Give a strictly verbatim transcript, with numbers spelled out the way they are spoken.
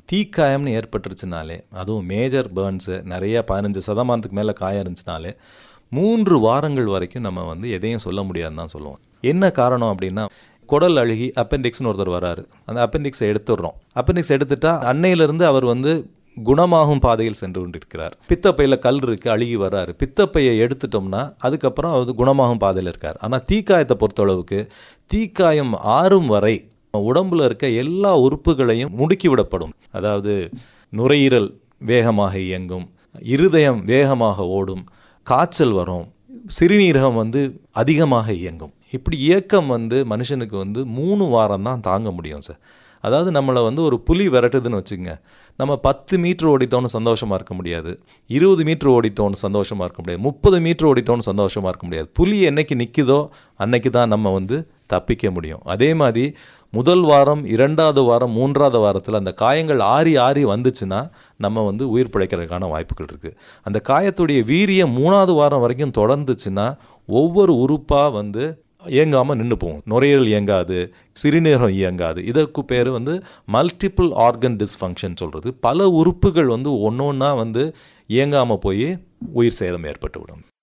தீக்காயம்னு ஏற்பட்டுருச்சுனாலே, அதுவும் major burns நிறைய பதினஞ்சு சதமானத்துக்கு மேலே காயம் இருந்துச்சுனாலே மூன்று வாரங்கள் வரைக்கும் நம்ம வந்து எதையும் சொல்ல முடியாதுன்னு தான் சொல்லுவோம். என்ன காரணம் அப்படின்னா, குடல் அழுகி அப்பெண்டிக்ஸ்னு ஒருத்தர் வராரு, அந்த அப்பெண்டிக்ஸை எடுத்துடுறோம். அப்பெண்டிக்ஸ் எடுத்துட்டா அன்னையிலிருந்து அவர் வந்து குணமாகும் பாதையில் சென்று கொண்டிருக்கிறார். பித்தப்பையில் கல் இருக்குது, அழுகி வர்றாரு. பித்தப்பையை எடுத்துட்டோம்னா அதுக்கப்புறம் அவர் குணமாகும் பாதையில் இருக்கார். ஆனால் தீக்காயத்தை பொறுத்தளவுக்கு தீக்காயம் ஆறும் வரை உடம்புல இருக்க எல்லா உறுப்புகளையும் முடுக்கி விடப்படும். அதாவது நுரையீரல் வேகமாக இயங்கும், இருதயம் வேகமாக ஓடும், காய்ச்சல் வரும், சிறுநீரகம் வந்து அதிகமாக இயங்கும். இப்படி இயக்கம் வந்து மனுஷனுக்கு வந்து மூணு வாரம் தான் தாங்க முடியும் சார். அதாவது நம்மளை வந்து ஒரு புலி விரட்டுதுன்னு வச்சுக்கோங்க, நம்ம பத்து மீட்டர் ஓடிட்டோன்னு சந்தோஷமாக இருக்க முடியாது, இருபது மீட்டர் ஓடிட்டோன்னு சந்தோஷமாக இருக்க முடியாது, முப்பது மீட்டர் ஓடிட்டோன்னு சந்தோஷமாக இருக்க முடியாது. புலி என்னைக்கு நிற்குதோ அன்னைக்கு தான் நம்ம வந்து தப்பிக்க முடியும். அதே மாதிரி முதல் வாரம், இரண்டாவது வாரம், மூன்றாவது வாரத்தில் அந்த காயங்கள் ஆறி ஆறி வந்துச்சுன்னா நம்ம வந்து உயிர் பிழைக்கிறதுக்கான வாய்ப்புகள் இருக்குது. அந்த காயத்துடைய வீரியம் மூணாவது வாரம் வரைக்கும் தொடர்ந்துச்சுன்னா ஒவ்வொரு உறுப்பாக வந்து இயங்காமல் நின்று போகும். நுரையீரல் இயங்காது, சிறுநீரகம் இயங்காது. இதற்கு பேர் வந்து மல்டிபிள் ஆர்கன் டிஸ்ஃபங்க்ஷன் சொல்கிறது. பல உறுப்புகள் வந்து ஒன்று ஒன்றா வந்து இயங்காமல் போய் உயிர் சேதம் ஏற்பட்டு விடும்.